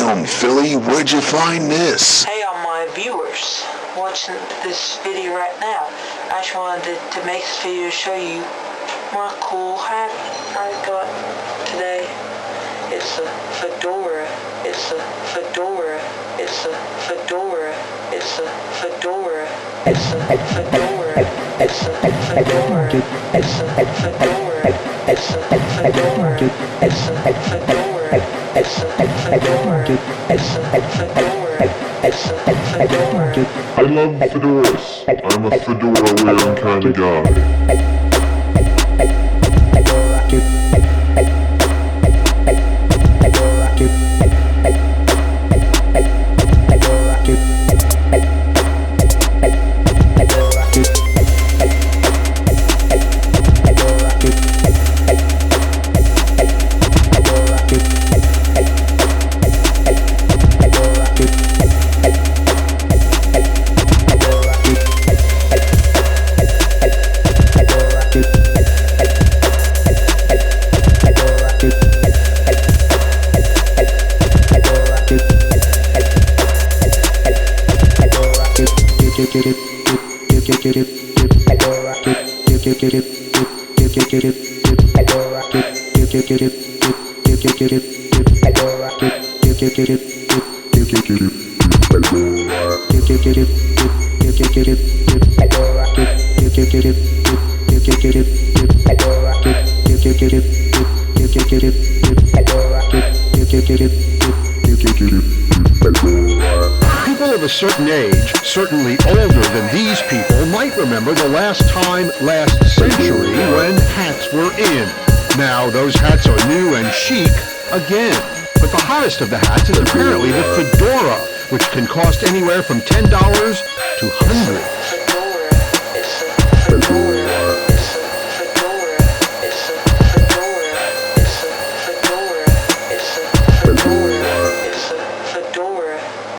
Damn, Philly, where'd you find this? Hey, all my viewers watching this video right now. I just wanted to make this video to show you my cool hat I got today. It's a fedora. It's a fedora. It's a fedora. It's a fedora. It's a fedora. It's a fedora. It's a fedora. It's a fedora. It's a fedora. It's a fedora. It's a fedora. It's a fedora. I love fedoras. I'm a fedora wearing kind of guy. People of a certain age, certainly older than these people, might remember the last time last century when hats were in. Now those hats are new and chic again. But the hottest of the hats is apparently the fedora, which can cost anywhere from $10 to hundreds.